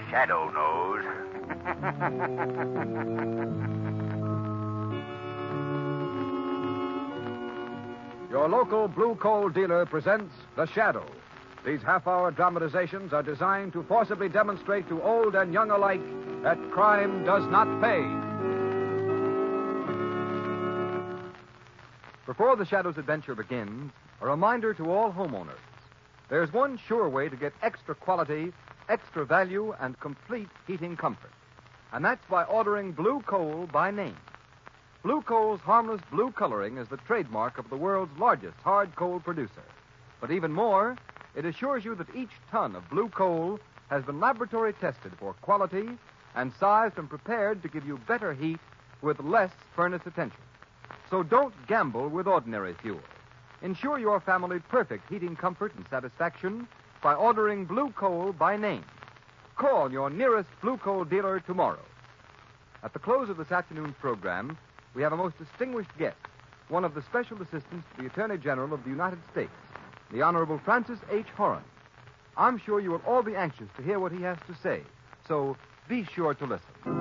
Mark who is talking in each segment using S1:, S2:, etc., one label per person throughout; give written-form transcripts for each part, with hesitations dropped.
S1: Shadow knows.
S2: Your local blue coal dealer presents The Shadow. These half-hour dramatizations are designed to forcibly demonstrate to old and young alike that crime does not pay. Before The Shadow's adventure begins, a reminder to all homeowners. There's one sure way to get extra quality, extra value, and complete heating comfort. And that's by ordering blue coal by name. Blue coal's harmless blue coloring is the trademark of the world's largest hard coal producer. But even more, it assures you that each ton of blue coal has been laboratory tested for quality and sized and prepared to give you better heat with less furnace attention. So don't gamble with ordinary fuel. Ensure your family perfect heating comfort and satisfaction by ordering blue coal by name. Call your nearest blue coal dealer tomorrow. At the close of this afternoon's program, we have a most distinguished guest, one of the special assistants to the Attorney General of the United States, the Honorable Francis H. Horan. I'm sure you will all be anxious to hear what he has to say, so be sure to listen.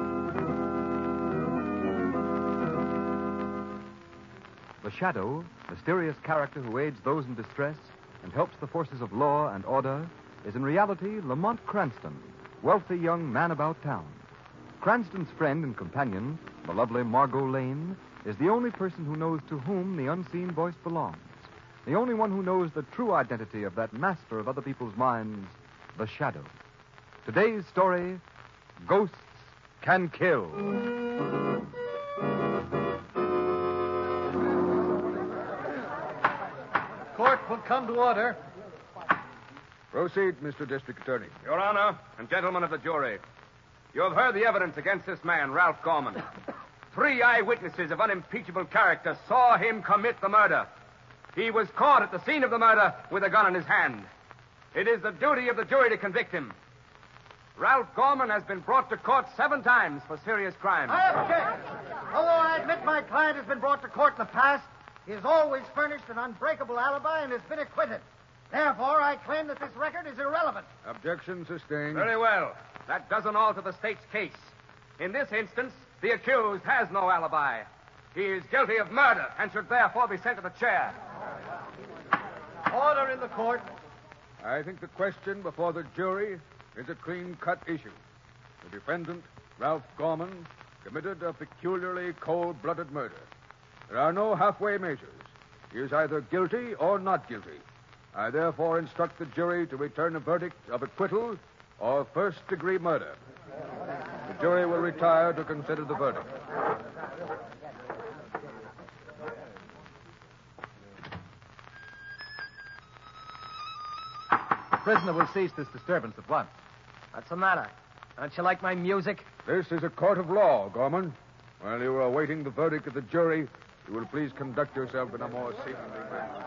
S2: The Shadow, mysterious character who aids those in distress and helps the forces of law and order, is in reality Lamont Cranston, wealthy young man about town. Cranston's friend and companion, the lovely Margot Lane, is the only person who knows to whom the unseen voice belongs, the only one who knows the true identity of that master of other people's minds, the Shadow. Today's story, Ghosts Can Kill.
S3: Court will come to order.
S2: Proceed, Mr. District Attorney.
S4: Your Honor and gentlemen of the jury, you have heard the evidence against this man, Ralph Gorman. 3 eyewitnesses of unimpeachable character saw him commit the murder. He was caught at the scene of the murder with a gun in his hand. It is the duty of the jury to convict him. Ralph Gorman has been brought to court 7 times for serious crimes.
S3: I object. Although I admit my client has been brought to court in the past, he has always furnished an unbreakable alibi and has been acquitted. Therefore, I claim that this record is irrelevant.
S2: Objection sustained.
S4: Very well. That doesn't alter the state's case. In this instance, the accused has no alibi. He is guilty of murder and should therefore be sent to the chair.
S3: Order in the court.
S2: I think the question before the jury is a clean-cut issue. The defendant, Ralph Gorman, committed a peculiarly cold-blooded murder. There are no halfway measures. He is either guilty or not guilty. I therefore instruct the jury to return a verdict of acquittal or first-degree murder. The jury will retire to consider the verdict.
S3: The prisoner will cease this disturbance at once. What's the matter? Don't you like my music?
S2: This is a court of law, Gorman. While you are awaiting the verdict of the jury, you will please conduct yourself in a more seemly manner.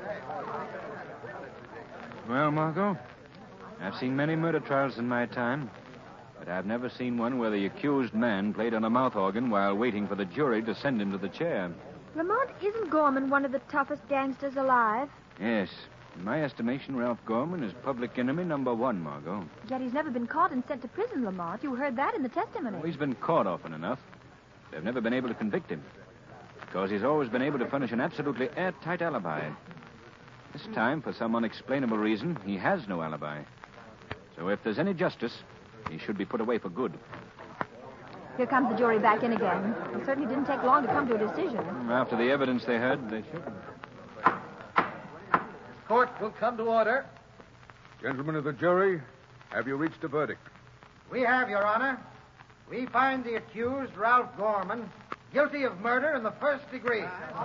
S5: Well, Margot, I've seen many murder trials in my time, but I've never seen one where the accused man played on a mouth organ while waiting for the jury to send him to the chair.
S6: Lamont, isn't Gorman one of the toughest gangsters alive?
S5: Yes. In my estimation, Ralph Gorman is public enemy number 1, Margot.
S6: Yet he's never been caught and sent to prison, Lamont. You heard that in the testimony.
S5: Well, he's been caught often enough. They've never been able to convict him, because he's always been able to furnish an absolutely airtight alibi. This time, for some unexplainable reason, he has no alibi. So if there's any justice, he should be put away for good.
S6: Here comes the jury back in again. It certainly didn't take long to come to a decision.
S5: After the evidence they heard, they should.
S3: Court will come to order.
S2: Gentlemen of the jury, have you reached a verdict?
S3: We have, Your Honor. We find the accused, Ralph Gorman, guilty of murder in the first degree.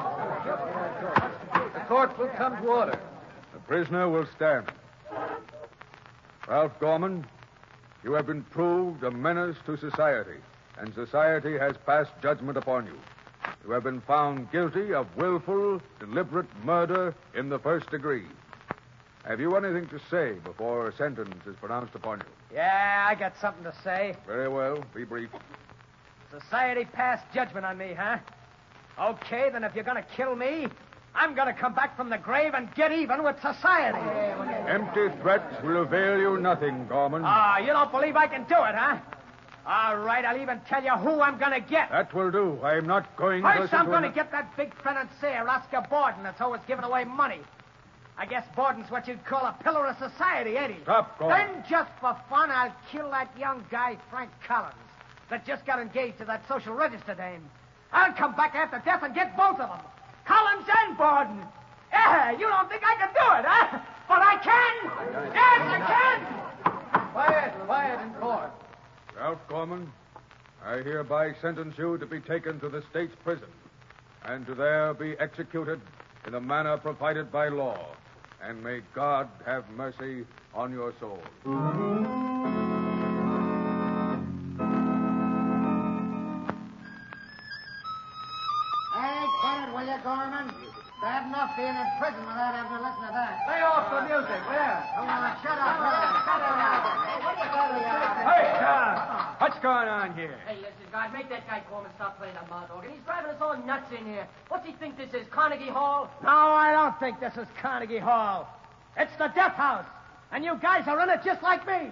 S3: The court will come to order.
S2: The prisoner will stand. Ralph Gorman, you have been proved a menace to society, and society has passed judgment upon you. You have been found guilty of willful, deliberate murder in the first degree. Have you anything to say before a sentence is pronounced upon you?
S3: Yeah, I got something to say.
S2: Very well. Be brief.
S3: Society passed judgment on me, huh? Okay, then if you're going to kill me, I'm going to come back from the grave and get even with society.
S1: Empty threats will avail you nothing, Gorman.
S3: You don't believe I can do it, huh? All right, I'll even tell you who I'm going to get.
S1: That will do. I'm not going to
S3: First,
S1: listen
S3: I'm
S1: to
S3: going to
S1: an-
S3: get that big financier, Oscar Borden, that's always giving away money. I guess Borden's what you'd call a pillar of society, ain't he?
S1: Stop, Gorman.
S3: Then, just for fun, I'll kill that young guy, Frank Collins, that just got engaged to that social register dame. I'll come back after death and get both of them. Collins and Borden. Yeah, you don't think I can do it, huh? But I can. Yes, I can.
S2: Quiet in court.
S1: Ralph Gorman, I hereby sentence you to be taken to the state's prison and to there be executed in the manner provided by law. And may God have mercy on your soul.
S3: Hey, get it, will you, Gorman? Bad enough being in prison without having to listen to that.
S2: Lay off the music, there.
S3: Come on, shut up. Shut up.
S4: Hey, what's going on here?
S7: Hey, listen, guys, make that guy Gorman stop playing that mouth organ. He's driving us all nuts in here. What's he think this is, Carnegie Hall?
S3: No, I don't think this is Carnegie Hall. It's the death house. And you guys are in it just like me.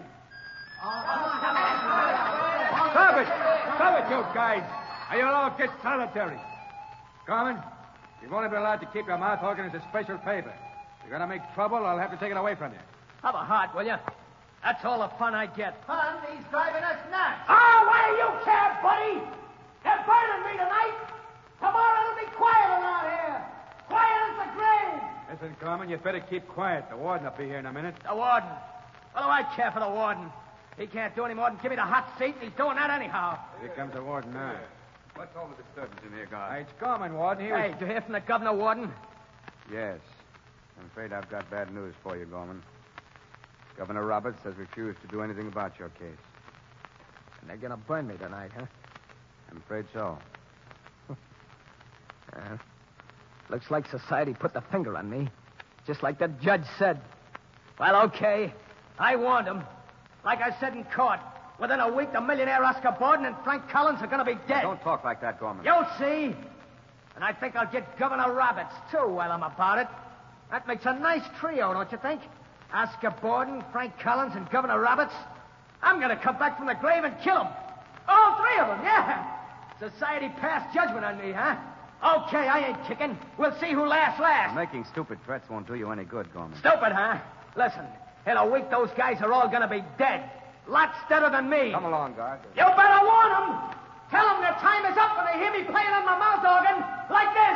S4: Stop it! Stop it, you guys! Or you'll all get solitary. Gorman, you've only been allowed to keep your mouth organ as a special favor. If you're going to make trouble, I'll have to take it away from you.
S3: Have a heart, will you? That's all the fun I get.
S7: Fun? He's driving us nuts.
S3: Oh, what do you care, buddy? They're burning me tonight. Tomorrow it'll be quiet around here. Quiet as the grave.
S4: Listen, Gorman, you'd better keep quiet. The warden will be here in a minute.
S3: The warden. What do I care for the warden? He can't do any more than give me the hot seat, and he's doing that anyhow.
S4: Here comes the warden now.
S2: What's all the disturbance in here, guard?
S4: It's Gorman, warden.
S3: Hey, did you hear from the governor, warden?
S8: Yes. I'm afraid I've got bad news for you, Gorman. Governor Roberts has refused to do anything about your case.
S3: And they're going to burn me tonight, huh?
S8: I'm afraid so.
S3: Looks like society put the finger on me. Just like the judge said. Well, okay. I warned him. Like I said in court, within a week, the millionaire Oscar Borden and Frank Collins are going to be dead.
S8: Don't talk like that, Gorman.
S3: You'll see. And I think I'll get Governor Roberts, too, while I'm about it. That makes a nice trio, don't you think? Oscar Borden, Frank Collins, and Governor Roberts. I'm going to come back from the grave and kill them. All three of them, yeah. Society passed judgment on me, huh? Okay, I ain't kicking. We'll see who laughs last.
S8: Making stupid threats won't do you any good, Gorman.
S3: Stupid, huh? Listen, in a week, those guys are all going to be dead. Lots deader than me.
S8: Come along, guard.
S3: You better warn them. Tell them their time is up when they hear me playing on my mouth organ like this.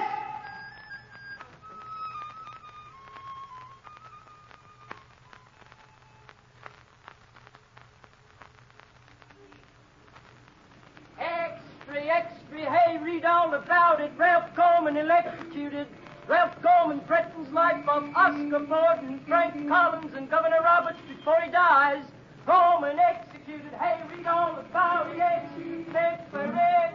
S7: Extra, hey, read all about it. Ralph Gorman electrocuted. Ralph Gorman threatens life of Oscar Borden, Frank Collins, and Governor Roberts before he dies. Gorman executed. Hey, read all about it. Execute for it.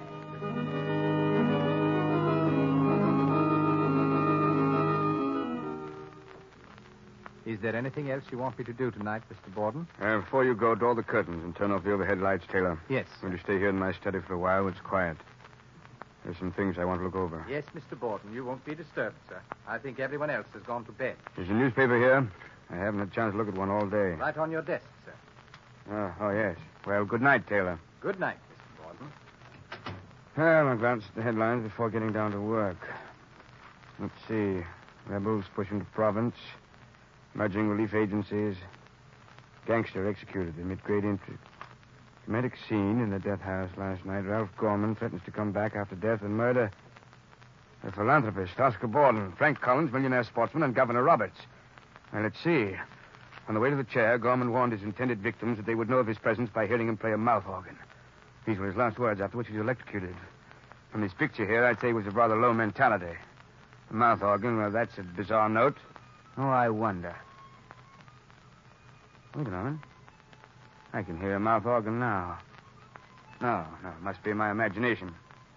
S2: Is there anything else you want me to do tonight, Mr. Borden?
S8: Before you go, draw the curtains and turn off the overhead lights, Taylor.
S2: Yes.
S8: Will you stay here in my study for a while? It's quiet. There's some things I want to look over.
S2: Yes, Mr. Borden. You won't be disturbed, sir. I think everyone else has gone to bed.
S8: There's a newspaper here. I haven't had a chance to look at one all day.
S2: Right on your desk, sir.
S8: Oh, yes. Well, good night, Taylor.
S2: Good night, Mr. Borden.
S8: Well, I'll glance at the headlines before getting down to work. Let's see. Rebels push into province. Merging relief agencies. Gangster executed amid great intrigue. Dramatic scene in the death house last night. Ralph Gorman threatens to come back after death and murder. The philanthropist, Oscar Borden, Frank Collins, millionaire sportsman, and Governor Roberts. Well, let's see. On the way to the chair, Gorman warned his intended victims that they would know of his presence by hearing him play a mouth organ. These were his last words, after which he was electrocuted. From this picture here, I'd say he was of rather low mentality. The mouth organ, well, that's a bizarre note. Oh, I wonder. Wait a moment. I can hear a mouth organ now. No, it must be my imagination.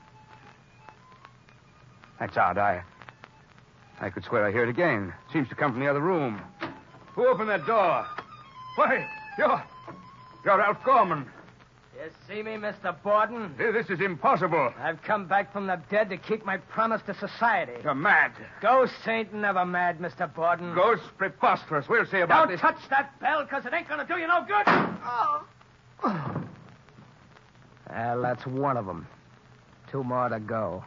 S8: That's odd. I could swear I hear it again. Seems to come from the other room. Who opened that door? Why, you're Ralph Gorman.
S3: You see me, Mr. Borden?
S4: This is impossible.
S3: I've come back from the dead to keep my promise to society.
S4: You're mad.
S3: Ghosts ain't never mad, Mr. Borden.
S4: Ghosts, preposterous. We'll see about
S3: Don't
S4: this.
S3: touch that bell, because it ain't going to do you no good. Well, that's one of them. 2 more to go.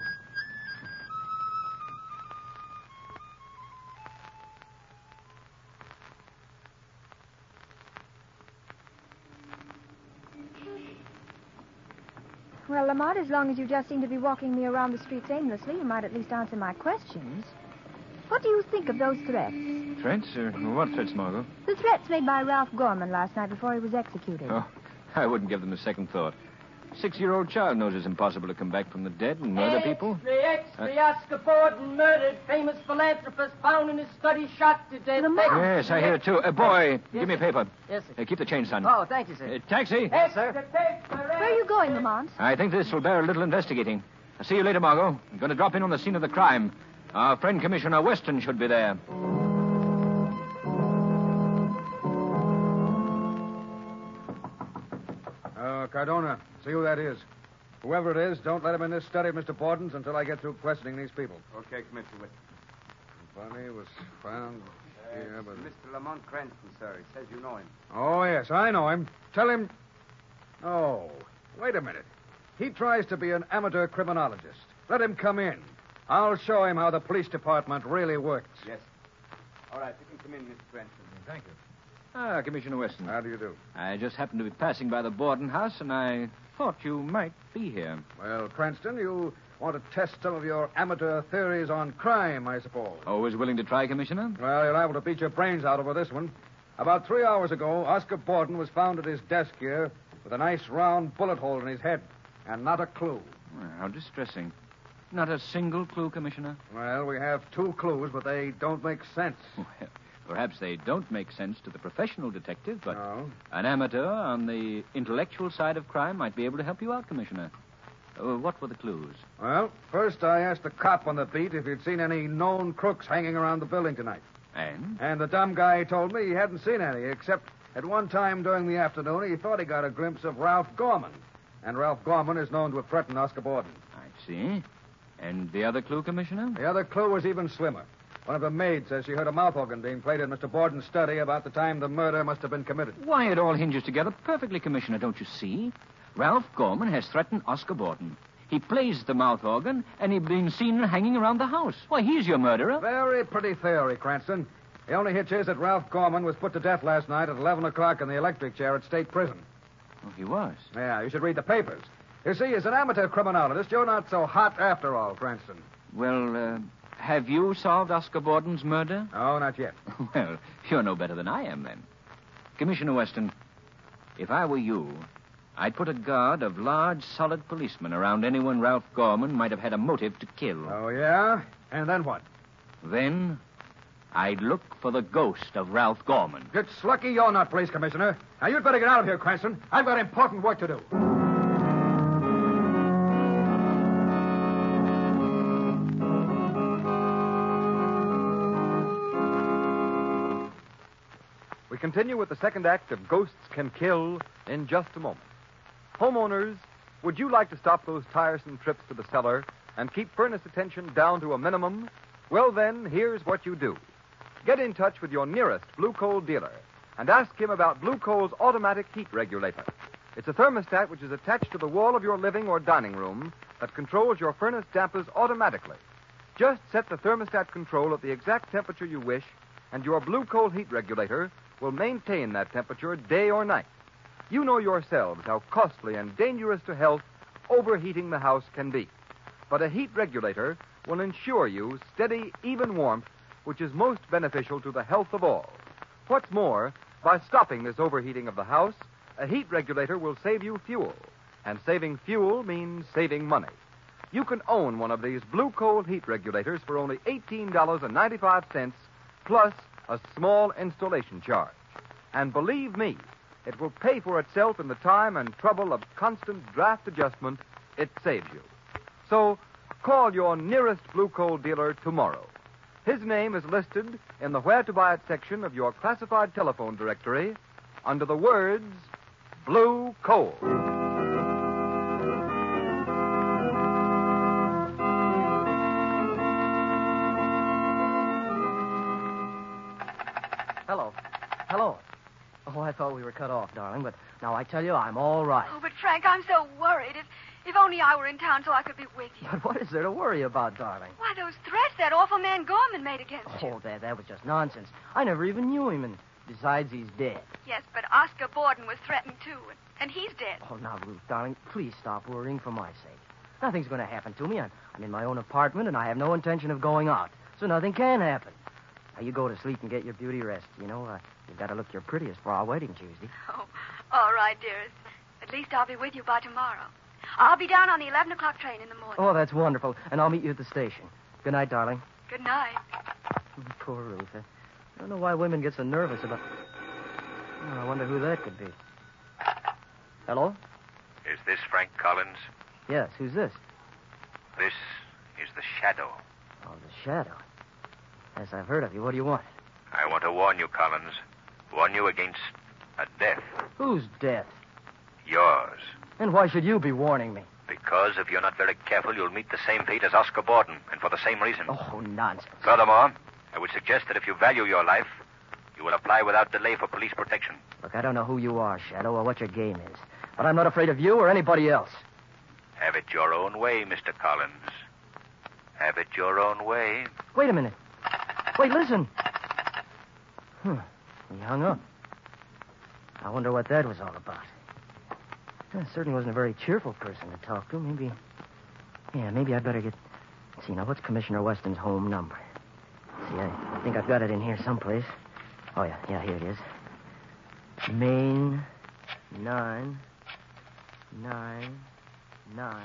S6: Well, Lamont, as long as you just seem to be walking me around the streets aimlessly, you might at least answer my questions. What do you think of those threats?
S5: Threats? What threats, Margot?
S6: The threats made by Ralph Gorman last night before he was executed.
S5: Oh, I wouldn't give them a second thought. 6-year-old child knows it's impossible to come back from the dead and murder people.
S7: Extra, Oscar Borden murdered. Famous philanthropist found in his study, shot to death.
S5: Yes, I hear it too. Boy, give me a paper.
S3: Yes, sir.
S5: Keep the change, son.
S3: Oh, thank you, sir.
S5: Taxi.
S3: Yes, sir.
S6: Where are you going, Lamont?
S5: I think this will bear a little investigating. I'll see you later, Margot. I'm going to drop in on the scene of the crime. Our friend Commissioner Weston should be there.
S1: Cardona, see who that is. Whoever it is, don't let him in this study of Mr. Borden's until I get through questioning these people.
S4: Okay, Commissioner Weston.
S1: Body was found here, but...
S4: Mr. Lamont Cranston, sir. He says you know him.
S1: Oh, yes, I know him. Tell him... Oh, wait a minute. He tries to be an amateur criminologist. Let him come in. I'll show him how the police department really works.
S4: Yes. All right, you can come in, Mr. Cranston.
S1: Thank you.
S5: Commissioner Weston.
S1: How do you do?
S5: I just happened to be passing by the Borden house, and I thought you might be here.
S1: Well, Cranston, you want to test some of your amateur theories on crime, I suppose.
S5: Always willing to try, Commissioner?
S1: Well, you're liable to beat your brains out over this one. About 3 hours ago, Oscar Borden was found at his desk here with a nice round bullet hole in his head, and not a clue.
S5: Well, how distressing. Not a single clue, Commissioner?
S1: Well, we have 2 clues, but they don't make sense.
S5: Well, perhaps they don't make sense to the professional detective, but
S1: No.
S5: an amateur on the intellectual side of crime might be able to help you out, Commissioner. What were the clues?
S1: Well, first I asked the cop on the beat if he'd seen any known crooks hanging around the building tonight.
S5: And?
S1: And the dumb guy told me he hadn't seen any, except at one time during the afternoon he thought he got a glimpse of Ralph Gorman. And Ralph Gorman is known to have threatened Oscar Borden.
S5: I see. And the other clue, Commissioner?
S1: The other clue was even slimmer. One of the maids says she heard a mouth organ being played in Mr. Borden's study about the time the murder must have been committed.
S5: Why, it all hinges together perfectly, Commissioner, don't you see? Ralph Gorman has threatened Oscar Borden. He plays the mouth organ, and he's been seen hanging around the house. Why, he's your murderer.
S1: Very pretty theory, Cranston. The only hitch is that Ralph Gorman was put to death last night at 11 o'clock in the electric chair at State Prison.
S5: Oh, he was.
S1: Yeah, you should read the papers. You see, as an amateur criminologist, you're not so hot after all, Cranston.
S5: Well, have you solved Oscar Borden's murder?
S1: No, not yet.
S5: Well, you're no better than I am, then. Commissioner Weston, if I were you, I'd put a guard of large, solid policemen around anyone Ralph Gorman might have had a motive to kill.
S1: Oh, yeah? And then what?
S5: Then I'd look for the ghost of Ralph Gorman.
S1: It's lucky you're not police commissioner. Now, you'd better get out of here, Cranston. I've got important work to do.
S2: We continue with the second act of Ghosts Can Kill in just a moment. Homeowners, would you like to stop those tiresome trips to the cellar and keep furnace attention down to a minimum? Well, then, here's what you do. Get in touch with your nearest Blue Coal dealer and ask him about Blue Coal's automatic heat regulator. It's a thermostat which is attached to the wall of your living or dining room that controls your furnace dampers automatically. Just set the thermostat control at the exact temperature you wish, and your Blue Coal heat regulator will maintain that temperature day or night. You know yourselves how costly and dangerous to health overheating the house can be. But a heat regulator will ensure you steady, even warmth, which is most beneficial to the health of all. What's more, by stopping this overheating of the house, a heat regulator will save you fuel. And saving fuel means saving money. You can own one of these Blue Coal heat regulators for only $18.95 plus a small installation charge. And believe me, it will pay for itself in the time and trouble of constant draft adjustment it saves you. So, call your nearest Blue Coal dealer tomorrow. His name is listed in the Where to Buy It section of your classified telephone directory under the words Blue Coal.
S3: Hello. Oh, I thought we were cut off, darling, but now I tell you, I'm all right.
S9: Oh, but Frank, I'm so worried. If only I were in town so I could be with you.
S3: But what is there to worry about, darling?
S9: Why, those threats that awful man Gorman made against you.
S3: Oh, that was just nonsense. I never even knew him, and besides, he's dead.
S9: Yes, but Oscar Borden was threatened, too, and he's dead.
S3: Oh, now, Ruth, darling, please stop worrying for my sake. Nothing's going to happen to me. I'm in my own apartment, and I have no intention of going out, so nothing can happen. Now, you go to sleep and get your beauty rest. You know, you've got to look your prettiest for our wedding Tuesday.
S9: Oh, all right, dearest. At least I'll be with you by tomorrow. I'll be down on the 11 o'clock train in the morning.
S3: Oh, that's wonderful. And I'll meet you at the station. Good night, darling.
S9: Good night.
S3: Poor Ruth. I don't know why women get so nervous about... Oh, I wonder who that could be. Hello?
S10: Is this Frank Collins?
S3: Yes, who's this?
S10: This is the Shadow.
S3: Oh, the Shadow. Yes, I've heard of you. What do you want?
S10: I want to warn you, Collins. Warn you against a death.
S3: Whose death?
S10: Yours.
S3: And why should you be warning me?
S10: Because if you're not very careful, you'll meet the same fate as Oscar Borden, and for the same reason.
S3: Oh, nonsense.
S10: Furthermore, I would suggest that if you value your life, you will apply without delay for police protection.
S3: Look, I don't know who you are, Shadow, or what your game is. But I'm not afraid of you or anybody else.
S10: Have it your own way, Mr. Collins. Have it your own way.
S3: Wait a minute. Wait, listen. He hung up. I wonder what that was all about. Certainly wasn't a very cheerful person to talk to. Maybe I'd better get... Let's see, now, what's Commissioner Weston's home number? See, I think I've got it in here someplace. Oh, yeah, here it is. Main 999.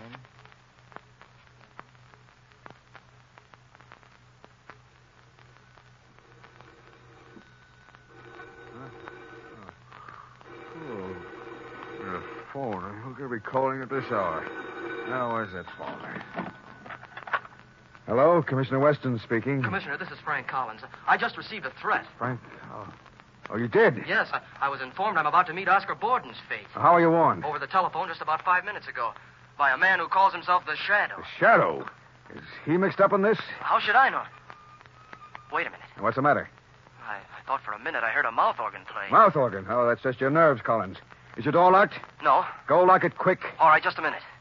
S1: Phone. Who could be calling at this hour? Now, where's that phone? Hello, Commissioner Weston speaking.
S11: Commissioner, this is Frank Collins. I just received a threat.
S1: Frank? Oh, you did?
S11: Yes, I was informed I'm about to meet Oscar Borden's fate.
S1: How are you warned?
S11: Over the telephone just about 5 minutes ago. By a man who calls himself the Shadow.
S1: The Shadow? Is he mixed up in this?
S11: How should I know? Wait a minute.
S1: What's the matter?
S11: I thought for a minute I heard a mouth organ playing.
S1: Mouth organ? Oh, that's just your nerves, Collins. Is your door locked?
S11: No.
S1: Go lock it quick.
S11: All right, just a minute.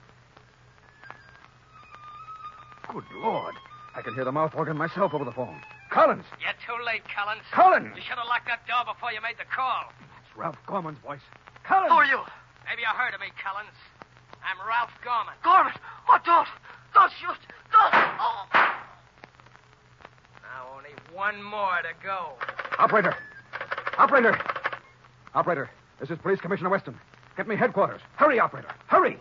S1: Good Lord. I can hear the mouth organ myself over the phone. Collins!
S12: You're too late, Collins.
S1: Collins!
S12: You should have locked that door before you made the call.
S1: It's Ralph Gorman's voice. Collins!
S11: Who are you?
S12: Maybe you heard of me, Collins. I'm Ralph Gorman.
S11: Gorman! Oh, don't shoot! Don't! Oh!
S12: Now only one more to go.
S1: Operator! This is Police Commissioner Weston. Get me headquarters. Hurry, operator. Hurry!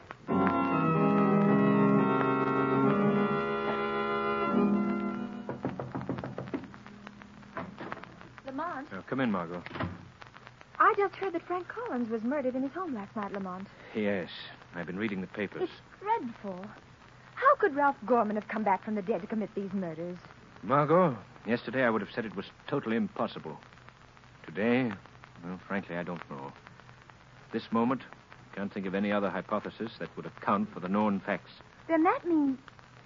S6: Lamont,
S5: Come in, Margot.
S6: I just heard that Frank Collins was murdered in his home last night, Lamont.
S5: Yes, I've been reading the papers.
S6: It's dreadful. How could Ralph Gorman have come back from the dead to commit these murders?
S5: Margot, yesterday I would have said it was totally impossible. Today, well, frankly, I don't know. At this moment, I can't think of any other hypothesis that would account for the known facts.
S6: Then that means...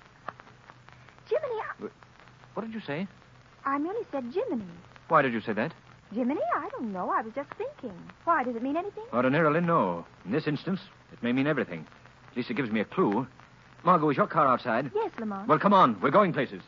S6: Jiminy,
S5: What did you say?
S6: I merely said Jiminy.
S5: Why did you say that?
S6: Jiminy? I don't know. I was just thinking. Why? Does it mean anything?
S5: Ordinarily, no. In this instance, it may mean everything. At least it gives me a clue. Margot, is your car outside?
S6: Yes, Lamont.
S5: Well, come on. We're going places.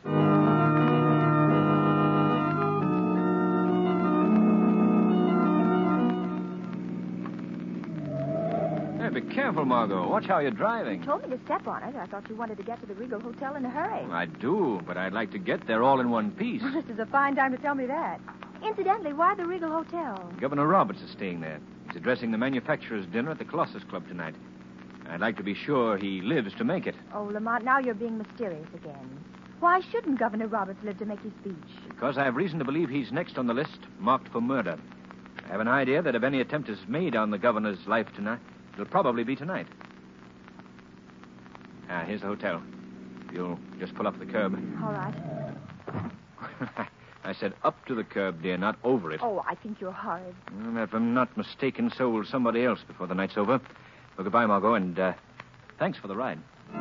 S5: Hey, be careful, Margot. Watch how you're driving.
S6: You told me to step on it. I thought you wanted to get to the Regal Hotel in a hurry.
S5: I do, but I'd like to get there all in one piece.
S6: This is a fine time to tell me that. Incidentally, why the Regal Hotel?
S5: Governor Roberts is staying there. He's addressing the manufacturers' dinner at the Colossus Club tonight. I'd like to be sure he lives to make it.
S6: Oh, Lamont, now you're being mysterious again. Why shouldn't Governor Roberts live to make his speech?
S5: Because I have reason to believe he's next on the list, marked for murder. I have an idea that if any attempt is made on the governor's life tonight, it'll probably be tonight. Here's the hotel. You'll just pull up the curb.
S6: All right.
S5: I said up to the curb, dear, not over it.
S6: Oh, I think you're horrid.
S5: If I'm not mistaken, so will somebody else before the night's over. Well, goodbye, Margot, and thanks for the ride.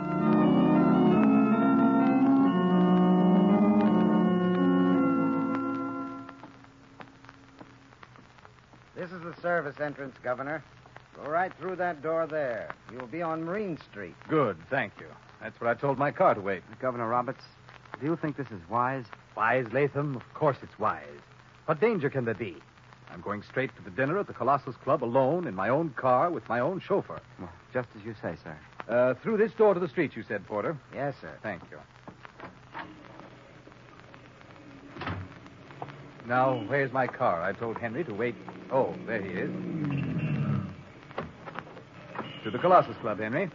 S13: This is the service entrance, Governor. Go right through that door there. You'll be on Marine Street.
S14: Good, thank you. That's where I told my car to wait.
S8: Governor Roberts, do you think this is wise?
S14: Wise, Latham? Of course it's wise. What danger can there be? I'm going straight to the dinner at the Colossus Club alone in my own car with my own chauffeur.
S8: Well, just as you say, sir.
S14: Through this door to the street, you said, Porter?
S13: Yes, sir.
S14: Thank you. Now, where's my car? I told Henry to wait. Oh, there he is. To the Colossus Club, Henry.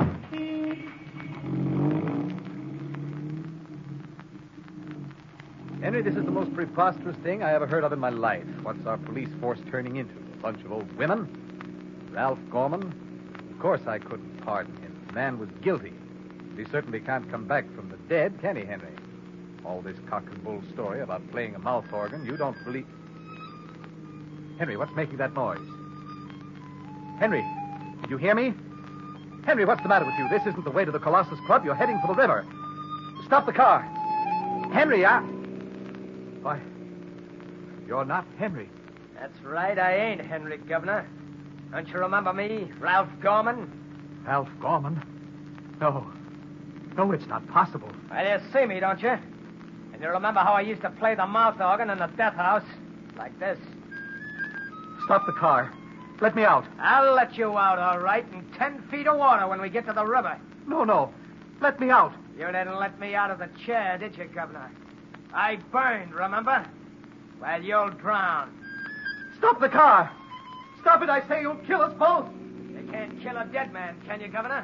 S14: Henry, this is the most preposterous thing I ever heard of in my life. What's our police force turning into? A bunch of old women? Ralph Gorman? Of course I couldn't pardon him. The man was guilty. He certainly can't come back from the dead, can he, Henry? All this cock and bull story about playing a mouth organ, you don't believe... Henry, what's making that noise? Henry, did you hear me? Henry, what's the matter with you? This isn't the way to the Colossus Club. You're heading for the river. Stop the car. Henry, Why, you're not Henry.
S3: That's right, I ain't Henry, Governor. Don't you remember me, Ralph Gorman?
S14: Ralph Gorman? No. No, it's not possible.
S3: Well, you see me, don't you? And you remember how I used to play the mouth organ in the death house? Like this.
S14: Stop the car. Let me out.
S3: I'll let you out, all right, in 10 feet of water when we get to the river.
S14: No. Let me out.
S3: You didn't let me out of the chair, did you, Governor? I burned, remember? Well, you'll drown.
S14: Stop the car. Stop it, I say. You'll kill us both.
S3: You can't kill a dead man, can you, Governor?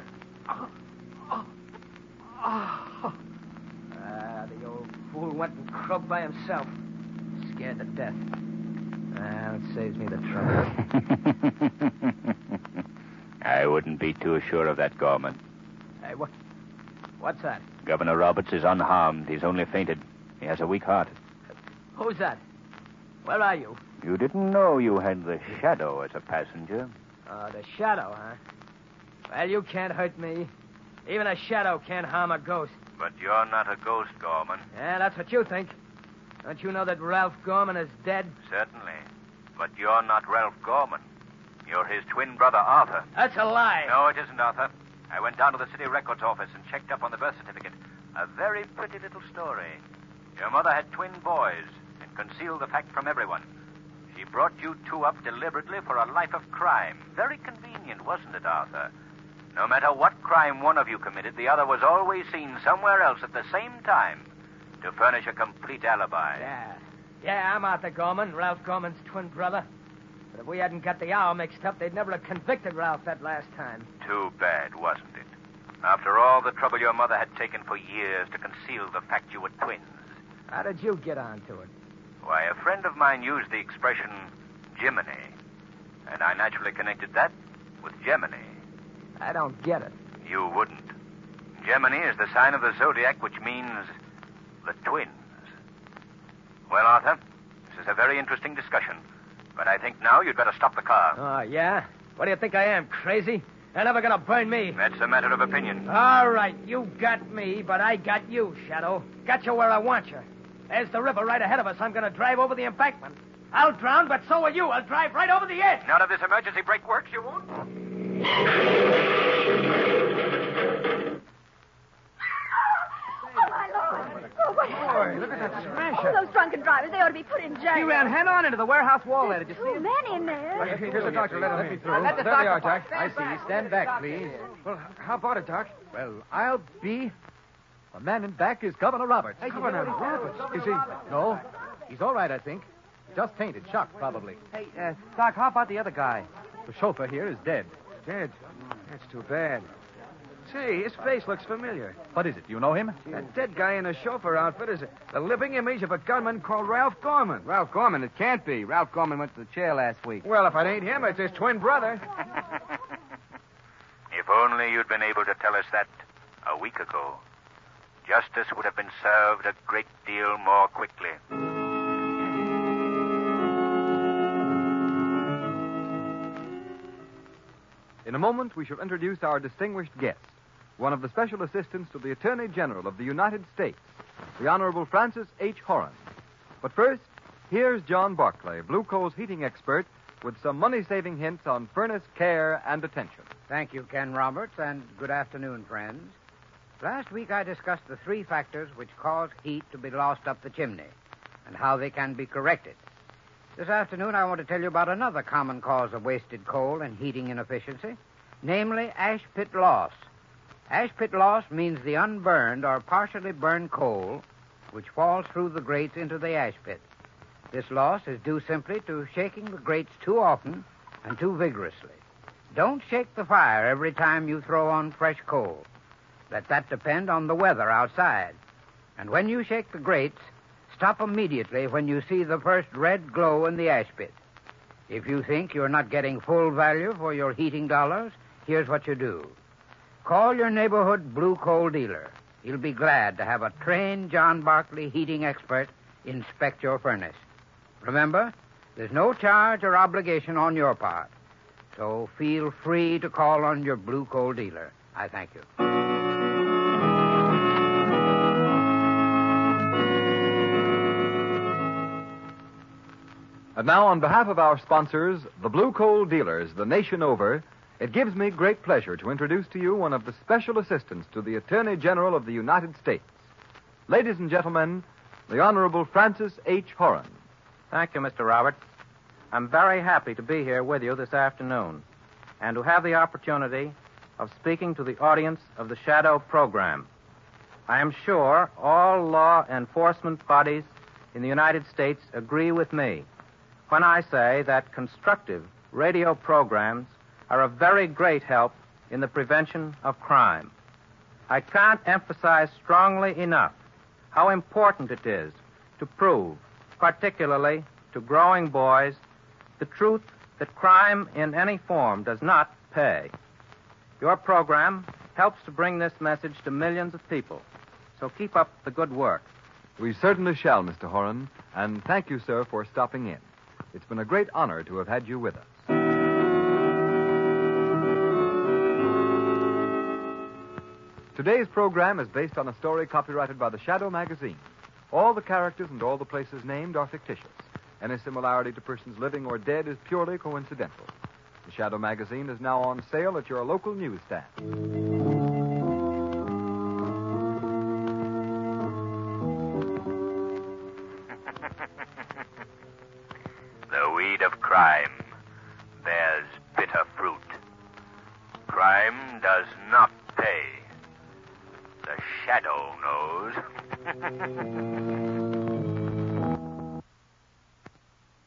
S3: The old fool went and croaked by himself. Scared to death. Well, it saves me the trouble.
S10: I wouldn't be too sure of that, Gorman.
S3: Hey, what's that?
S10: Governor Roberts is unharmed. He's only fainted. He has a weak heart.
S3: Who's that? Where are you?
S10: You didn't know you had the Shadow as a passenger.
S3: Oh, the Shadow, huh? Well, you can't hurt me. Even a Shadow can't harm a ghost.
S10: But you're not a ghost, Gorman.
S3: Yeah, that's what you think. Don't you know that Ralph Gorman is dead?
S10: Certainly. But you're not Ralph Gorman. You're his twin brother, Arthur.
S3: That's a lie.
S10: No, it isn't, Arthur. I went down to the city records office and checked up on the birth certificate. A very pretty little story. Your mother had twin boys and concealed the fact from everyone. She brought you two up deliberately for a life of crime. Very convenient, wasn't it, Arthur? No matter what crime one of you committed, the other was always seen somewhere else at the same time to furnish a complete alibi.
S3: Yeah, I'm Arthur Gorman, Ralph Gorman's twin brother. But if we hadn't got the hour mixed up, they'd never have convicted Ralph that last time.
S10: Too bad, wasn't it? After all the trouble your mother had taken for years to conceal the fact you were twins.
S3: How did you get onto it?
S10: Why, a friend of mine used the expression Jiminy, and I naturally connected that with Gemini.
S3: I don't get it.
S10: You wouldn't. Gemini is the sign of the zodiac, which means the twins. Well, Arthur, this is a very interesting discussion, but I think now you'd better stop the car.
S3: Oh, yeah? What do you think I am, crazy? They're never gonna burn me.
S10: That's a matter of opinion.
S3: All right, you got me, but I got you, Shadow. Got you where I want you. There's the river right ahead of us. I'm gonna drive over the embankment. I'll drown, but so will you. I'll drive right over the edge.
S10: None of this emergency brake works, you won't?
S6: Boy,
S3: look at that smash.
S6: Oh, those drunken drivers, they ought to be put in jail.
S3: He ran head on into the warehouse wall there. Did you see
S6: Two
S3: him?
S6: men in there.
S1: Here's the doctor. Let me through.
S3: Let the
S1: There they are,
S3: doctor-
S1: Jack.
S14: I see. Stand back, please.
S1: Well, how about it, Doc?
S14: Well, I'll be... The man in back is Governor Roberts.
S1: Governor Roberts. Is he?
S14: No. He's all right, I think. Just fainted. Shocked, probably.
S13: Hey, Doc, how about the other guy?
S14: The chauffeur here is dead.
S1: Dead. That's too bad. Say, his face looks familiar.
S14: What is it? You know him?
S1: That dead guy in the chauffeur outfit is the living image of a gunman called Ralph Gorman.
S13: Ralph Gorman? It can't be. Ralph Gorman went to the chair last week.
S1: Well, if it ain't him, it's his twin brother.
S10: If only you'd been able to tell us that a week ago. Justice would have been served a great deal more quickly.
S2: In a moment, we shall introduce our distinguished guest, one of the special assistants to the Attorney General of the United States, the Honorable Francis H. Horan. But first, here's John Barclay, Blue Coal's heating expert, with some money-saving hints on furnace care and attention.
S13: Thank you, Ken Roberts, and good afternoon, friends. Last week I discussed the three factors which cause heat to be lost up the chimney and how they can be corrected. This afternoon I want to tell you about another common cause of wasted coal and heating inefficiency, namely ash pit loss. Ash pit loss means the unburned or partially burned coal which falls through the grates into the ash pit. This loss is due simply to shaking the grates too often and too vigorously. Don't shake the fire every time you throw on fresh coal. Let that depend on the weather outside. And when you shake the grates, stop immediately when you see the first red glow in the ash pit. If you think you're not getting full value for your heating dollars, here's what you do. Call your neighborhood blue coal dealer. He'll be glad to have a trained John Barclay heating expert inspect your furnace. Remember, there's no charge or obligation on your part. So feel free to call on your blue coal dealer. I thank you.
S2: And now, on behalf of our sponsors, the Blue Coal dealers, the nation over, it gives me great pleasure to introduce to you one of the special assistants to the Attorney General of the United States. Ladies and gentlemen, the Honorable Francis H. Horan.
S15: Thank you, Mr. Roberts. I'm very happy to be here with you this afternoon and to have the opportunity of speaking to the audience of the Shadow program. I am sure all law enforcement bodies in the United States agree with me when I say that constructive radio programs are a very great help in the prevention of crime. I can't emphasize strongly enough how important it is to prove, particularly to growing boys, the truth that crime in any form does not pay. Your program helps to bring this message to millions of people, so keep up the good work.
S2: We certainly shall, Mr. Horan, and thank you, sir, for stopping in. It's been a great honor to have had you with us. Today's program is based on a story copyrighted by the Shadow magazine. All the characters and all the places named are fictitious. Any similarity to persons living or dead is purely coincidental. The Shadow magazine is now on sale at your local newsstand.
S10: The weed of crime bears bitter fruit. Crime does not pay. The Shadow knows.